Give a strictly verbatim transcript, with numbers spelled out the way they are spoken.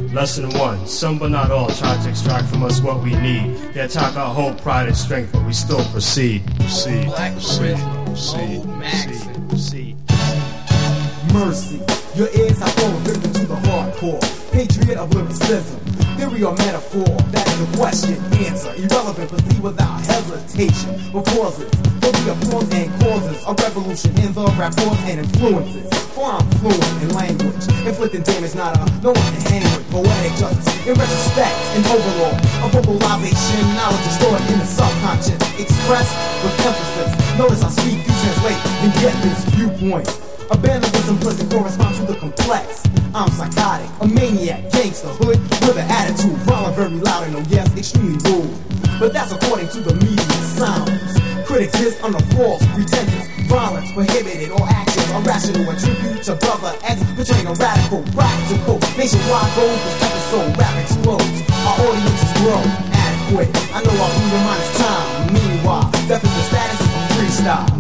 Lesson one, some but not all try to extract from us what we need. They attack our hope, pride, and strength, but we still proceed. Proceed, Black proceed, proceed, proceed, proceed. Mercy, your ears have fallen victim to the hardcore. Patriot of lyricism, theory or metaphor, that is a question, answer, irrelevant, proceed without hesitation. But causes, for the applause and causes, a revolution in the rap force and influences. For I'm fluent in language, inflicting damage not a no one can hang with. Poetic justice, in retrospect, an overlord, a vocalization, knowledge is stored in the subconscious, expressed with emphasis. Notice I speak, you translate, and get this viewpoint. Abandon the simplistic, correspond to the complex. I'm psychotic, a maniac, gangster, hood with an attitude, violent, very loud, and oh yes, extremely rude. But that's according to the media sounds. Critics hiss on the false pretenses, violence prohibited, or actions irrational. Attribute to Brother X, portraying a radical, practical. Nationwide goes this episode, rap explodes. Our audiences grow, adequate. I know I'll be your minus time. Meanwhile, death is the status of a freestyle.